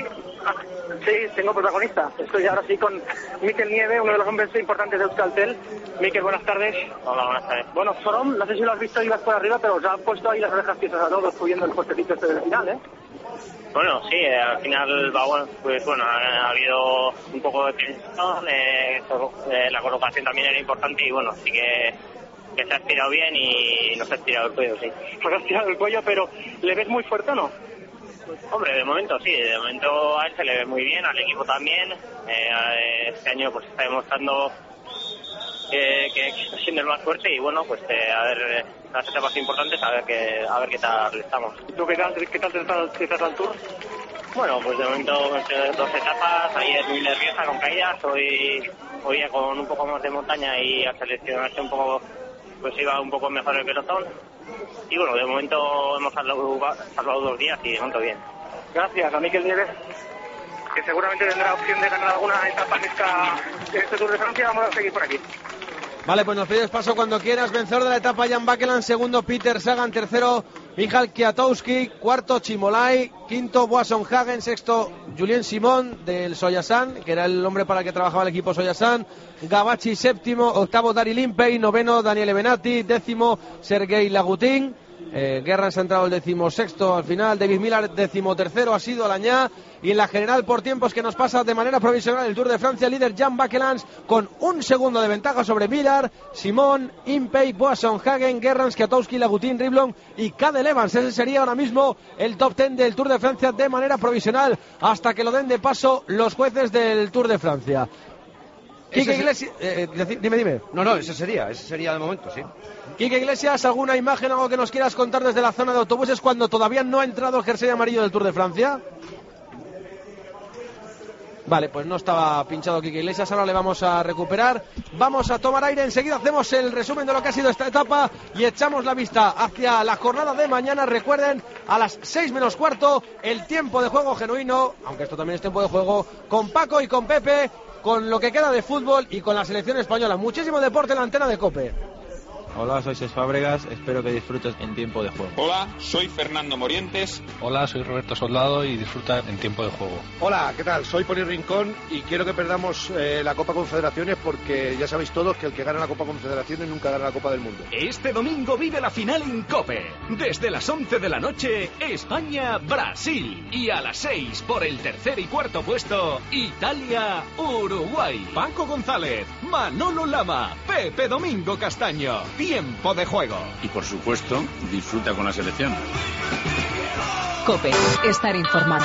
sí, tengo protagonista. Estoy ahora sí con Mikel Nieve, uno de los hombres importantes de Euskaltel. Mikel, buenas tardes. Hola, buenas tardes. Bueno, Sorom, no sé si lo has visto, ibas por arriba, pero os han puesto ahí las orejas tiesas a todos, subiendo el fuertecito este del final, ¿eh? Bueno, sí, eh, al final, va, bueno, pues bueno, ha, ha habido un poco de tensión, eh, eh, la colocación también era importante y bueno, sí que, que se ha estirado bien y nos ha estirado el cuello, sí. Pues ha estirado el cuello, pero ¿le ves muy fuerte o no? Hombre, de momento sí, de momento a él se le ve muy bien, al equipo también. Eh, este año pues está demostrando que, que está siendo el más fuerte y bueno, pues eh, a ver, las etapas importantes, a ver qué, a ver qué tal estamos. ¿Tú qué tal, qué tal te está, te está el Tour? Bueno, pues de momento dos etapas, ayer muy nerviosa con caídas, hoy, hoy ya con un poco más de montaña y al seleccionarse un poco, pues iba un poco mejor el pelotón. Y bueno, de momento hemos salvado, salvado dos días y de momento bien. Gracias a Mikel Nieves, que seguramente tendrá opción de ganar alguna etapa en, esta, en este Tour de Francia. Vamos a seguir por aquí. Vale, pues nos pides paso cuando quieras. Vencedor de la etapa Jan Bakelans, segundo Peter Sagan, tercero Michal Kwiatkowski, cuarto Chimolai, quinto Boasson Hagen, sexto Julien Simon del Soyasan, que era el hombre para el que trabajaba el equipo Soyasan, Gabachi séptimo, octavo Dari Limpey, noveno Daniele Benatti, décimo Sergei Lagutin. Eh, Gerrans ha entrado el decimosexto al final, David Millar decimotercero ha sido Alañá, y en la general por tiempos que nos pasa de manera provisional el Tour de Francia, líder Jan Bakelans con un segundo de ventaja sobre Millar, Simón, Impey, Boasson Hagen, Gerrans, Kwiatkowski, Lagutin, Riblon y Cadel Evans. Ese sería ahora mismo el top ten del Tour de Francia de manera provisional hasta que lo den de paso los jueces del Tour de Francia. Quique Iglesias, eh, dime, dime. No, no, ese sería, ese sería de momento, sí. Quique Iglesias, ¿alguna imagen, algo que nos quieras contar desde la zona de autobuses cuando todavía no ha entrado el jersey amarillo del Tour de Francia? Vale, pues no estaba pinchado Quique Iglesias, ahora le vamos a recuperar. Vamos a tomar aire, enseguida hacemos el resumen de lo que ha sido esta etapa y echamos la vista hacia la jornada de mañana. Recuerden, a las seis menos cuarto, el tiempo de juego genuino, aunque esto también es tiempo de juego, con Paco y con Pepe, con lo que queda de fútbol y con la selección española. Muchísimo deporte en la antena de COPE. Hola, soy Cés Fábregas, espero que disfrutes en tiempo de juego. Hola, soy Fernando Morientes. Hola, soy Roberto Soldado y disfruta en tiempo de juego. Hola, ¿qué tal? Soy Poli Rincón y quiero que perdamos eh, la Copa Confederaciones porque ya sabéis todos que el que gana la Copa Confederaciones nunca gana la Copa del Mundo. Este domingo vive la final en COPE. Desde las once de la noche, España-Brasil. Y a las seis, por el tercer y cuarto puesto, Italia-Uruguay. Paco González, Manolo Lama, Pepe Domingo Castaño. Tiempo de juego. Y por supuesto, disfruta con la selección. COPE, estar informado.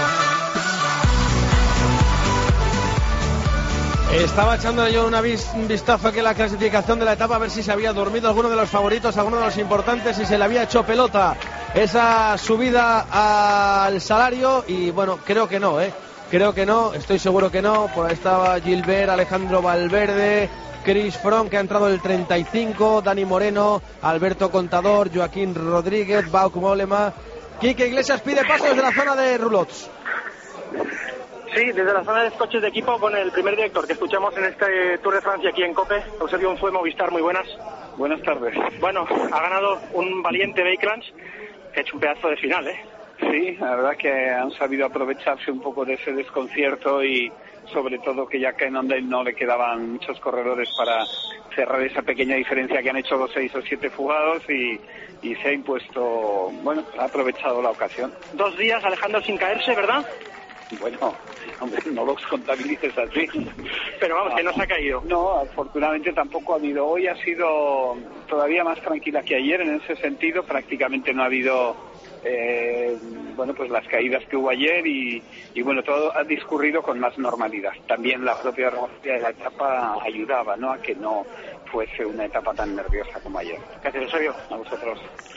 Estaba echando yo una vis, un vistazo aquí a la clasificación de la etapa a ver si se había dormido alguno de los favoritos, alguno de los importantes, si se le había hecho pelota esa subida al salario y bueno, creo que no, ¿eh? Creo que no, estoy seguro que no. Por ahí estaba Gilbert, Alejandro Valverde, Chris Froome, que ha entrado el treinta y cinco, Dani Moreno, Alberto Contador, Joaquín Rodríguez, Bauke Mollema. Quique Iglesias pide paso desde la zona de roulottes. Sí, desde la zona de coches de equipo con el primer director que escuchamos en este Tour de Francia aquí en COPE. Eusebio fue Movistar, muy buenas. Buenas tardes. Bueno, ha ganado un valiente Bakelands que ha hecho un pedazo de final, ¿eh? Sí, la verdad que han sabido aprovecharse un poco de ese desconcierto y sobre todo que ya que en Cannondale no le quedaban muchos corredores para cerrar esa pequeña diferencia que han hecho los seis o siete fugados y, y se ha impuesto, bueno, ha aprovechado la ocasión. Dos días Alejandro sin caerse, ¿verdad? Bueno, hombre, no los contabilices así. Pero vamos, que no se ha caído. No, afortunadamente tampoco ha habido. Hoy ha sido todavía más tranquila que ayer en ese sentido. Prácticamente no ha habido, eh, bueno, pues las caídas que hubo ayer y, y bueno, todo ha discurrido con más normalidad. También la propia de la etapa ayudaba, ¿no?, a que no fuese una etapa tan nerviosa como ayer. Gracias, Eusebio. A vosotros.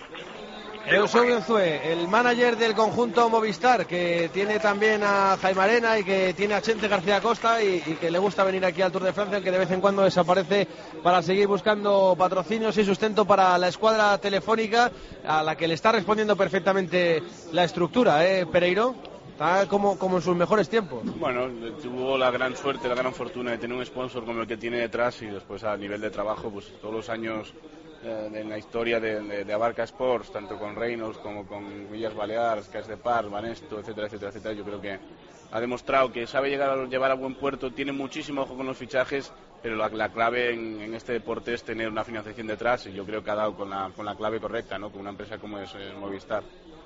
Eusebio Unzué, el manager del conjunto Movistar, que tiene también a Jaime Arena y que tiene a Chente García Costa y, y que le gusta venir aquí al Tour de Francia, el que de vez en cuando desaparece para seguir buscando patrocinios y sustento para la escuadra telefónica, a la que le está respondiendo perfectamente la estructura, ¿eh, Pereiro? Está como, como en sus mejores tiempos. Bueno, tuvo la gran suerte, la gran fortuna de tener un sponsor como el que tiene detrás y después a nivel de trabajo, pues todos los años eh, en la historia de, de, de Abarca Sports, tanto con Reynolds como con Villas Balears, Cas de Pars, Banesto, etcétera, etcétera, etcétera, yo creo que ha demostrado que sabe llegar a, llevar a buen puerto, tiene muchísimo ojo con los fichajes, pero la, la clave en, en este deporte es tener una financiación detrás y yo creo que ha dado con la, con la clave correcta, ¿no?, con una empresa como es eh, Movistar.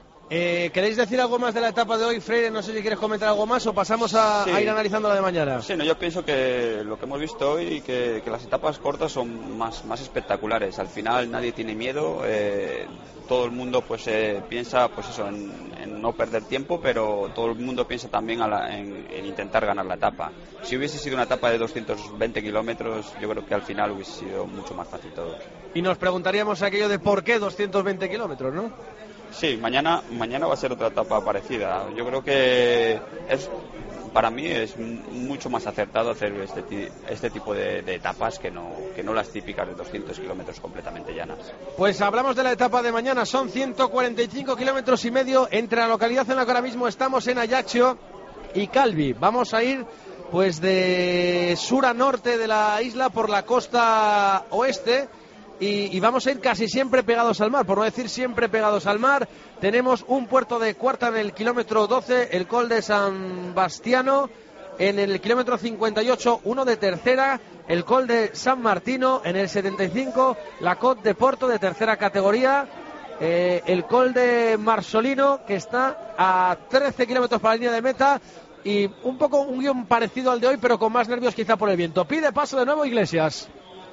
Eh, ¿Queréis decir algo más de la etapa de hoy, Freire? No sé si quieres comentar algo más o pasamos a, sí. a ir analizando la de mañana. Sí, no, yo pienso que lo que hemos visto hoy, que, que las etapas cortas son más, más espectaculares. Al final nadie tiene miedo, eh, todo el mundo pues eh, piensa pues eso en, en no perder tiempo, pero todo el mundo piensa también a la, en, en intentar ganar la etapa. Si hubiese sido una etapa de doscientos veinte kilómetros, yo creo que al final hubiese sido mucho más fácil todo. Y nos preguntaríamos aquello de por qué doscientos veinte kilómetros, ¿no? Sí, mañana mañana va a ser otra etapa parecida. Yo creo que es para mí es mucho más acertado hacer este, este tipo de, de etapas que no, que no las típicas de doscientos kilómetros completamente llanas. Pues hablamos de la etapa de mañana, son ciento cuarenta y cinco kilómetros y medio entre la localidad en la que ahora mismo estamos, en Ajaccio y Calvi. Vamos a ir pues de sur a norte de la isla por la costa oeste. Y, y vamos a ir casi siempre pegados al mar, por no decir siempre pegados al mar. Tenemos un puerto de Cuarta en el kilómetro doce, el Col de San Bastiano en el kilómetro cincuenta y ocho, uno de tercera, el Col de San Martino en el setenta y cinco, la Côte de Porto de tercera categoría, eh, el Col de Marsolino que está a trece kilómetros para la línea de meta y un poco un guión parecido al de hoy pero con más nervios quizá por el viento. Pide paso de nuevo Iglesias.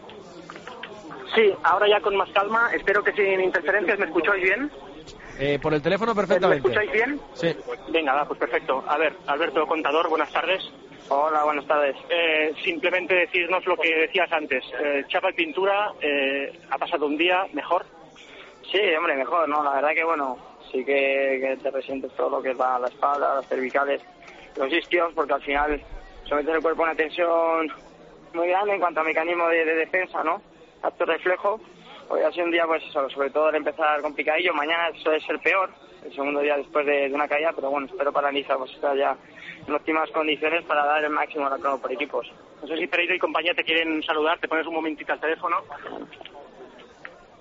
Sí, ahora ya con más calma, espero que sin interferencias. ¿Me escucháis bien? Eh, por el teléfono perfectamente. ¿Me escucháis bien? Sí. Venga, va, pues perfecto. A ver, Alberto Contador, buenas tardes. Hola, buenas tardes. Eh, simplemente decirnos lo que decías antes. Eh, chapa y pintura, eh, ¿ha pasado un día mejor? Sí, hombre, mejor, ¿no? La verdad que, bueno, sí que, que te resientes todo lo que es la, la espalda, las cervicales, los isquios, porque al final sometes el cuerpo a una tensión muy grande en cuanto a mecanismo de, de defensa, ¿no? Acto reflejo. Hoy ha sido un día, pues eso, sobre todo al empezar complicadillo. Mañana suele ser peor, el segundo día después de, de una caída, pero bueno, espero para Niza pues estar ya en óptimas condiciones para dar el máximo a la crono por equipos. No sé si Pereiro y compañía te quieren saludar, te pones un momentito al teléfono.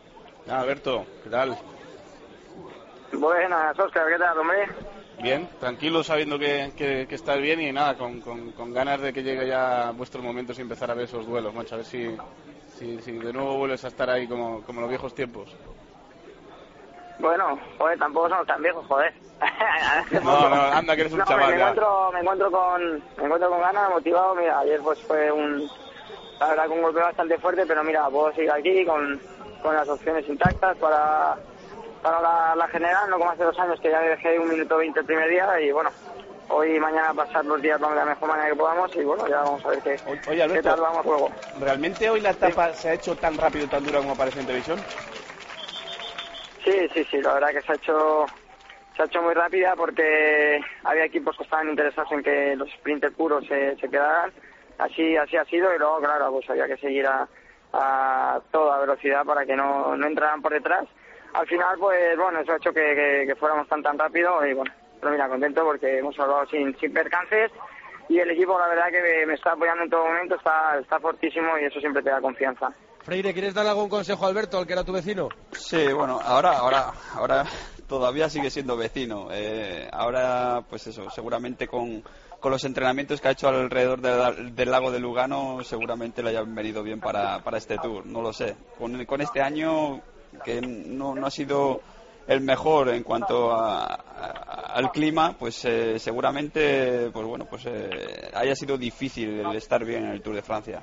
Ah, Alberto, ¿qué tal? Buenas, Óscar, ¿qué tal, hombre? Bien, tranquilo, sabiendo que, que, que estás bien y nada, con, con, con ganas de que llegue ya vuestros momentos y empezar a ver esos duelos, macho, a ver si, si, si de nuevo vuelves a estar ahí como, como en los viejos tiempos. Bueno, joder, tampoco somos tan viejos, joder. No, no, anda que eres un no, chaval me ya. encuentro, me encuentro con me encuentro con ganas, motivado. Mira, ayer pues fue un, la verdad, con un golpe bastante fuerte, pero mira, puedo seguir aquí con, con las opciones intactas para, para la, la general, no como hace dos años que ya dejé un minuto veinte el primer día y bueno, hoy y mañana pasar los días de la mejor manera que podamos y bueno, ya vamos a ver qué, Oye, Alberto, qué tal vamos luego. ¿Realmente hoy la etapa sí. se ha hecho tan rápido y tan dura como aparece en televisión? Sí, sí, sí, la verdad que se ha hecho se ha hecho muy rápida porque había equipos que estaban interesados en que los sprinters puros se, se quedaran, así así ha sido y luego claro, pues había que seguir a, a toda velocidad para que no, no entraran por detrás. Al final, pues bueno, eso ha hecho que, que, que fuéramos tan tan rápido y bueno, pero mira, contento porque hemos hablado sin, sin percances y el equipo la verdad que me, me está apoyando en todo momento, está, está fortísimo y eso siempre te da confianza. Freire, ¿quieres darle algún consejo a Alberto, al que era tu vecino? Sí, bueno, ahora ahora ahora todavía sigue siendo vecino. Eh, ahora, pues eso, seguramente con, con los entrenamientos que ha hecho alrededor de, del lago de Lugano, seguramente le hayan venido bien para, para este Tour, no lo sé. Con, con este año, que no, no ha sido el mejor en cuanto a, a, al clima, pues eh, seguramente, pues bueno, pues eh, haya sido difícil el estar bien en el Tour de Francia.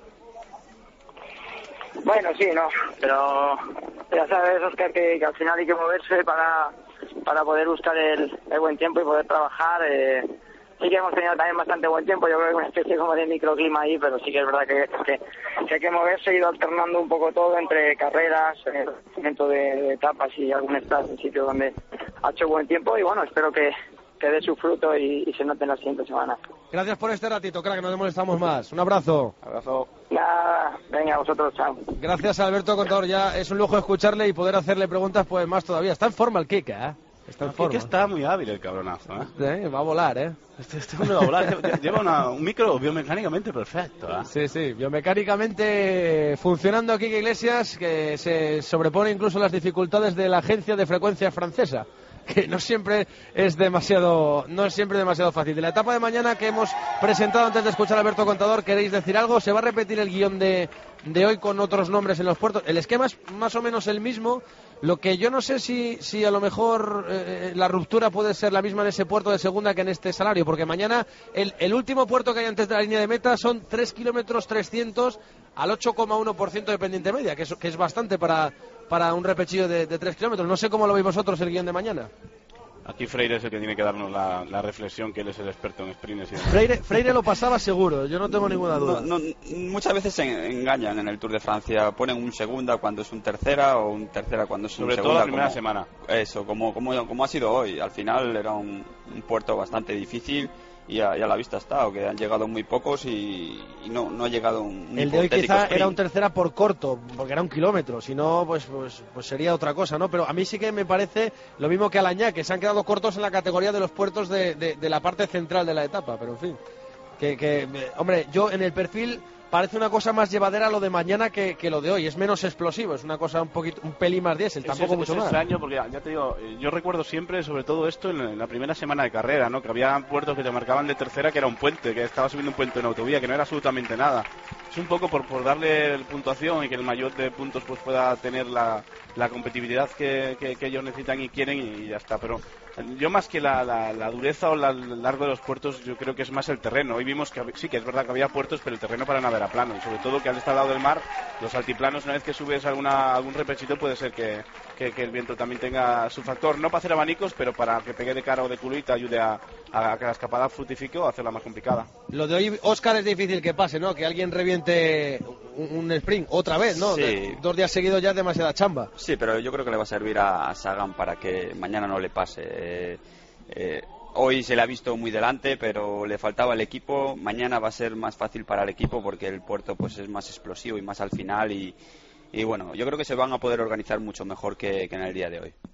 Bueno, sí, no, pero ya sabes, Óscar, que, que al final hay que moverse para, para poder buscar el, el buen tiempo y poder trabajar. Eh, sí que hemos tenido también bastante buen tiempo, yo creo que una especie como de microclima ahí, pero sí que es verdad que, que, que hay que moverse, he ido alternando un poco todo entre carreras, eh, momento de, de etapas y algún estado en sitios donde ha hecho buen tiempo y bueno, espero que, que dé su fruto y, y se note en las siguientes semanas. Gracias por este ratito, crack, que no nos molestamos más. Un abrazo. Abrazo. Nada, venga, vosotros, chao. Gracias a Alberto Contador, ya es un lujo escucharle y poder hacerle preguntas pues más todavía. Está en forma el Kike, ¿eh? Está en el forma. Kike está muy hábil el cabronazo, ¿eh? ¿Eh? Va a volar, ¿eh? Este, este hombre va a volar, lleva una, un micro biomecánicamente perfecto, ¿eh? Sí, sí, biomecánicamente funcionando Kike Iglesias, que se sobrepone incluso las dificultades de la agencia de frecuencia francesa, que no siempre es demasiado no es siempre demasiado fácil. De la etapa de mañana que hemos presentado antes de escuchar a Alberto Contador, ¿queréis decir algo? ¿Se va a repetir el guión de, de hoy con otros nombres en los puertos? El esquema es más o menos el mismo, lo que yo no sé si, si a lo mejor eh, la ruptura puede ser la misma en ese puerto de segunda que en este Salario, porque mañana el, el último puerto que hay antes de la línea de meta son tres kilómetros trescientos al ocho coma uno por ciento de pendiente media, que es, que es bastante para, para un repechillo de, de tres kilómetros. No sé cómo lo veis vosotros el guión de mañana. Aquí Freire es el que tiene que darnos la, la reflexión, que él es el experto en sprints y demás. Freire, Freire lo pasaba seguro, yo no tengo ninguna duda. No, no, muchas veces se engañan en el Tour de Francia, ponen un segunda cuando es un tercera o un tercera cuando es un Sobre segunda. Sobre todo la primera como, semana. Eso, como, como, como ha sido hoy. Al final era un, un puerto bastante difícil y a, y a la vista está, que han llegado muy pocos y, y no, no ha llegado un, un El de hoy quizá sprint. era un tercera por corto, porque era un kilómetro, si no, pues, pues, pues sería otra cosa, ¿no? Pero a mí sí que me parece lo mismo que Alañá, que se han quedado cortos en la categoría de los puertos de, de, de la parte central de la etapa, pero en fin, que, que hombre, yo en el perfil parece una cosa más llevadera lo de mañana que, que lo de hoy, es menos explosivo, es una cosa un poquito, un pelín más diésel, tampoco es, mucho es más. Es extraño porque ya te digo, yo recuerdo siempre sobre todo esto en la, en la primera semana de carrera, ¿no? Que había puertos que te marcaban de tercera que era un puente, que estaba subiendo un puente en autovía, que no era absolutamente nada. Es un poco por, por darle puntuación y que el mayor de puntos pues pueda tener la, la competitividad que, que, que ellos necesitan y quieren y ya está, pero yo más que la, la, la dureza o la, el largo de los puertos, yo creo que es más el terreno. Hoy vimos que sí, que es verdad que había puertos, pero el terreno para nada era plano y sobre todo que al estar al lado del mar, los altiplanos, una vez que subes alguna, algún repechito puede ser que, que, que el viento también tenga su factor, no para hacer abanicos, pero para que pegue de cara o de culo y te ayude a, a que la escapada fructifique o a hacerla más complicada. Lo de hoy, Óscar, es difícil que pase, ¿no? Que alguien reviente un, un sprint otra vez, ¿no? Sí. De, dos días seguidos ya es demasiada chamba. Sí, pero yo creo que le va a servir a, a Sagan para que mañana no le pase. Eh, eh, hoy se le ha visto muy delante, pero le faltaba el equipo. Mañana va a ser más fácil para el equipo porque el puerto pues es más explosivo y más al final y, y bueno, yo creo que se van a poder organizar mucho mejor que, que en el día de hoy.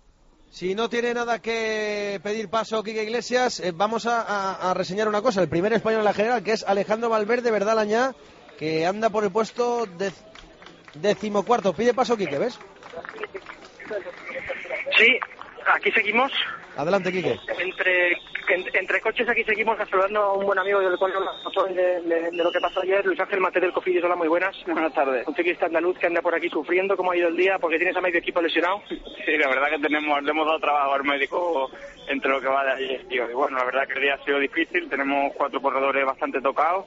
Si no tiene nada que pedir paso Kike Iglesias, eh, vamos a, a, a reseñar una cosa. El primer español en la general, que es Alejandro Valverde, ¿verdad, Lañá? Que anda por el puesto de, decimocuarto. Pide paso Kike, ¿ves? Sí, aquí seguimos. Adelante, Quique. Entre, en, entre coches aquí seguimos saludando a un buen amigo del cual nos de, de, de lo que pasó ayer, Luis Ángel Mate del Cofidis. Hola, muy buenas. Buenas tardes. Un ciclista andaluz que anda por aquí sufriendo. ¿Cómo ha ido el día? Porque tienes a medio equipo lesionado. Sí, la verdad que tenemos, le hemos dado trabajo al médico entre lo que va de ayer, tío. Y bueno, la verdad que el día ha sido difícil. Tenemos cuatro corredores bastante tocados.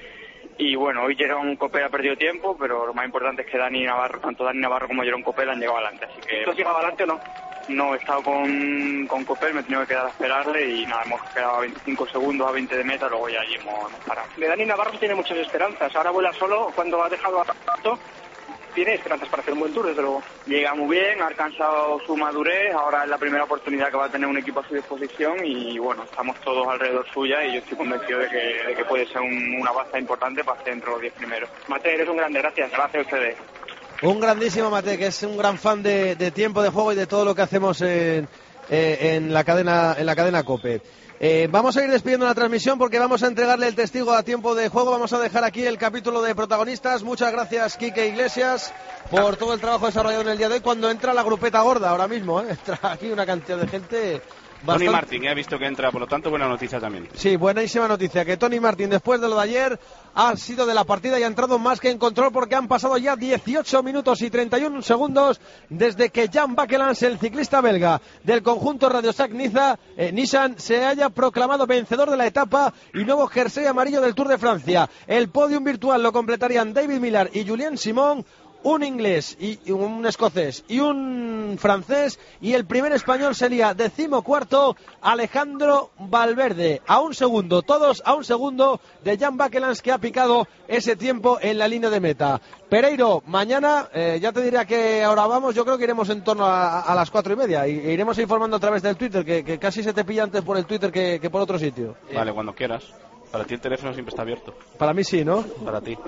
Y bueno, hoy Jerón Copé ha perdido tiempo, pero lo más importante es que Dani Navarro, tanto Dani Navarro como Jerón Copé han llegado adelante. Así que, ¿tú has llegado adelante o no? No, he estado con, con Copé, me he tenido que quedar a esperarle y nada, hemos quedado a veinticinco segundos a veinte de meta, luego ya allí hemos, hemos parado. De Dani Navarro tiene muchas esperanzas, ahora vuela solo, cuando ha dejado a Pato, tiene esperanzas para hacer un buen tour, desde luego. Llega muy bien, ha alcanzado su madurez, ahora es la primera oportunidad que va a tener un equipo a su disposición y bueno, estamos todos alrededor suya y yo estoy convencido de que, de que puede ser un, una baza importante para estar entre los diez primeros. Mate, eres un grande, gracias. Gracias a ustedes. Un grandísimo Mate, que es un gran fan de, de tiempo de juego y de todo lo que hacemos en, eh, en la cadena en la cadena COPE. Eh, vamos a ir despidiendo la transmisión porque vamos a entregarle el testigo a tiempo de juego. Vamos a dejar aquí el capítulo de protagonistas. Muchas gracias, Quique Iglesias, por todo el trabajo desarrollado en el día de hoy. Cuando entra la grupeta gorda ahora mismo, ¿eh? Entra aquí una cantidad de gente. Bastante... Tony Martin, he visto que entra, por lo tanto, buena noticia también. Sí, buenísima noticia, que Tony Martin, después de lo de ayer, ha sido de la partida y ha entrado más que en control porque han pasado ya dieciocho minutos y treinta y uno segundos desde que Jan Bakelans, el ciclista belga del conjunto Radiosac Niza, eh, Nissan, se haya proclamado vencedor de la etapa y nuevo jersey amarillo del Tour de Francia. El podium virtual lo completarían David Millar y Julien Simon, un inglés y un escocés y un francés, y el primer español sería decimocuarto Alejandro Valverde, a un segundo, todos a un segundo de Jan Bakelans, que ha picado ese tiempo en la línea de meta. Pereiro, mañana eh, ya te diré a qué hora vamos. Yo creo que iremos en torno a, a las cuatro y media y e iremos informando a través del Twitter, que, que casi se te pilla antes por el Twitter que, que por otro sitio. Vale, cuando quieras. Para ti el teléfono siempre está abierto. Para mí sí, ¿no? Para ti.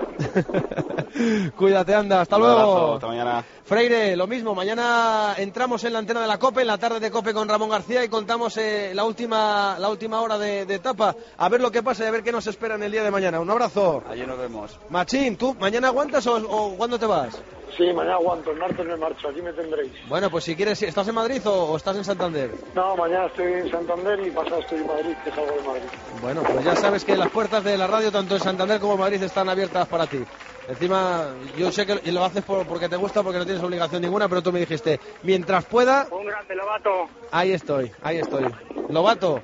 Cuídate, anda. Hasta Un luego. abrazo, hasta mañana. Freire, lo mismo. Mañana entramos en la antena de la COPE, en la tarde de COPE con Ramón García, y contamos eh, la última la última hora de, de etapa. A ver lo que pasa y a ver qué nos espera en el día de mañana. Un abrazo. Allí nos vemos. Machín, ¿tú mañana aguantas o, o cuándo te vas? Sí, mañana aguanto, el martes me marcho, aquí me tendréis. Bueno, pues si quieres, ¿estás en Madrid o, o estás en Santander? No, mañana estoy en Santander y pasado estoy en Madrid, que salgo de Madrid. Bueno, pues ya sabes que las puertas de la radio, tanto en Santander como en Madrid, están abiertas para ti. Encima, yo sé que lo haces por, porque te gusta, porque no tienes obligación ninguna, pero tú me dijiste, mientras pueda... Un grande, Lobato. Ahí estoy, ahí estoy. Lobato.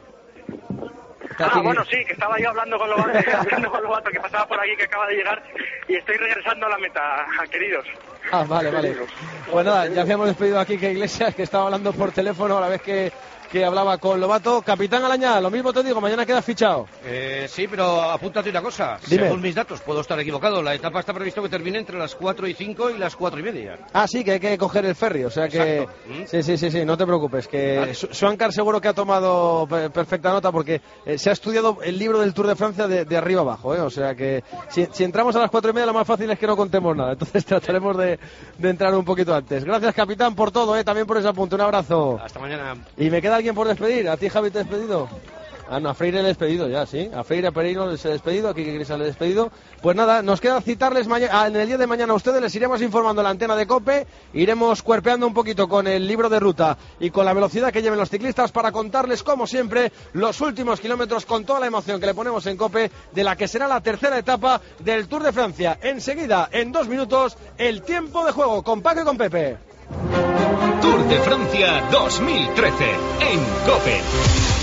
Ah, bueno, sí, que estaba yo hablando con Lobato, hablando con Lobato, que pasaba por aquí, que acaba de llegar, y estoy regresando a la meta, queridos. Ah, vale, vale. Pues nada, ya habíamos despedido aquí que Iglesias, que estaba hablando por teléfono a la vez que, que hablaba con Lobato. Capitán Alañá, lo mismo te digo, mañana quedas fichado. Eh, sí, pero apúntate una cosa. Dime. Según mis datos, puedo estar equivocado. La etapa está previsto que termine entre las cuatro y cinco y las cuatro y media. Ah, sí, que hay que coger el ferry, o sea que... Exacto. ¿Mm? Sí, sí, sí, sí, no te preocupes, que Vale. Swankar seguro que ha tomado pe- perfecta nota porque eh, se ha estudiado el libro del Tour de Francia de, de arriba abajo, ¿eh? O sea que si, si entramos a las cuatro y media lo más fácil es que no contemos nada, entonces trataremos de, de entrar un poquito antes. Gracias, capitán, por todo, ¿eh? También por ese apunte, un abrazo. Hasta mañana. ¿Y me queda alguien por despedir? ¿A ti, Javi, te he despedido? Ah, no, a Freire le he despedido ya, sí. A Freire, a Pereiro les he despedido, a Quique Iglesias le he despedido. Pues nada, nos queda citarles mañana, en el día de mañana a ustedes, les iremos informando en la antena de COPE, iremos cuerpeando un poquito con el libro de ruta y con la velocidad que lleven los ciclistas para contarles, como siempre, los últimos kilómetros con toda la emoción que le ponemos en COPE de la que será la tercera etapa del Tour de Francia. Enseguida, en dos minutos, el tiempo de juego con Paco y con Pepe. Tour de Francia dos mil trece en COPE.